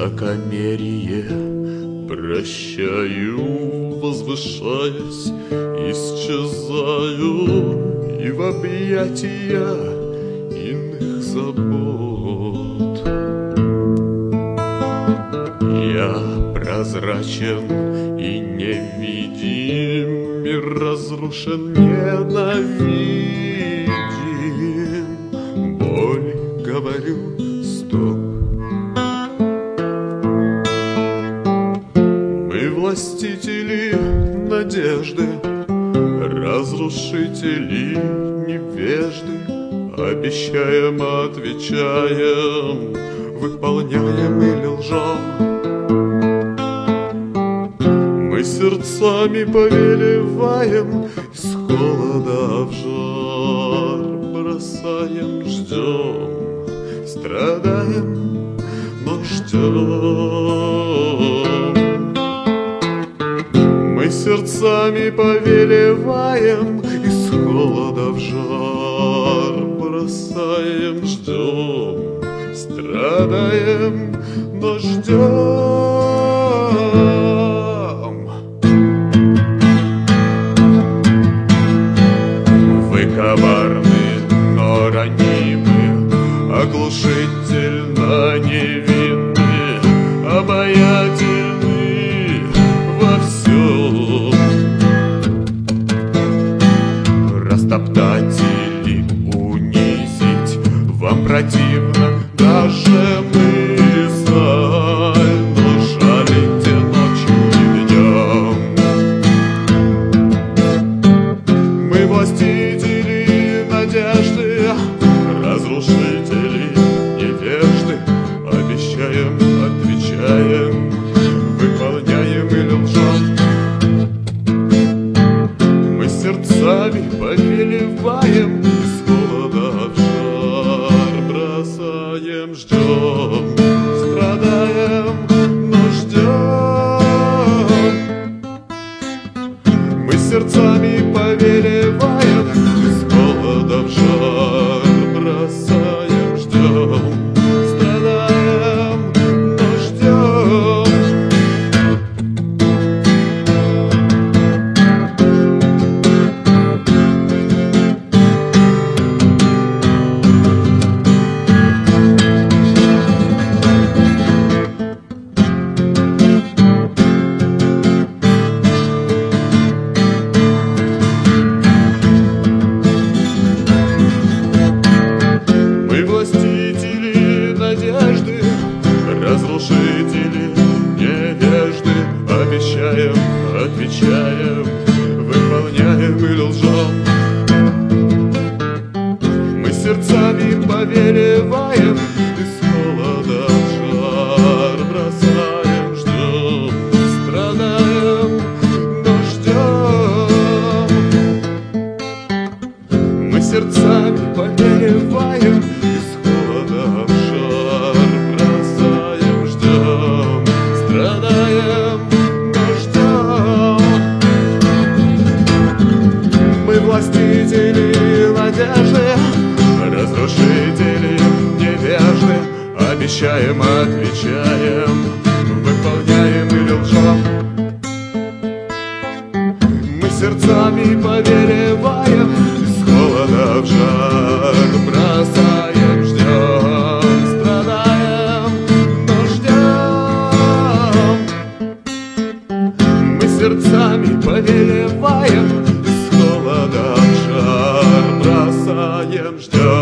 высокомерие прощаю, возвышаясь, исчезаю и в объятия иных забот. Я прозрачен и невидим, мир разрушен, ненавидим. Боль, говорю, стоп. Мы властители надежды, разрушители невежды. Обещаем, отвечаем, выполняем или лжем. Мы сердцами повелеваем, из холода в жар бросаем, ждем, страдаем, но ждем. Мы сердцами повелеваем, из холода в жар бросаем, ждем, страдаем, но ждем. Вы коварны, но ранимы, оглушительно невинны, обаятельны во всем. Растоптать или унизить вам противно даже мысль, но жалите ночью и днем. Мы властители надежды, разрушители невежды. Обещаем, отвечаем, выполняем или лжем. Мы сердцами повелеваем, из холода в жар бросаем, ждем, страдаем, но ждем. Мы сердцами повелеваем, из холода в жар бросаем, ждем, страдаем, но ждем. Мы властители надежды, разрушители невежды. Обещаем, отвечаем, выполняем или лжем. Мы сердцами повелеваем, из холода в жар бросаем, ждем, страдаем, но ждем. Мы сердцами повелеваем, из холода в жар бросаем, ждем, страдаем, но ждем. Мы властители надежды, разрушители невежды. Обещаем, отвечаем, выполняем или лжем. Мы сердцами повелеваем, из холода в жар бросаем, ждем, страдаем, но ждем. Мы сердцами повелеваем, из холода в жар бросаем, ждем.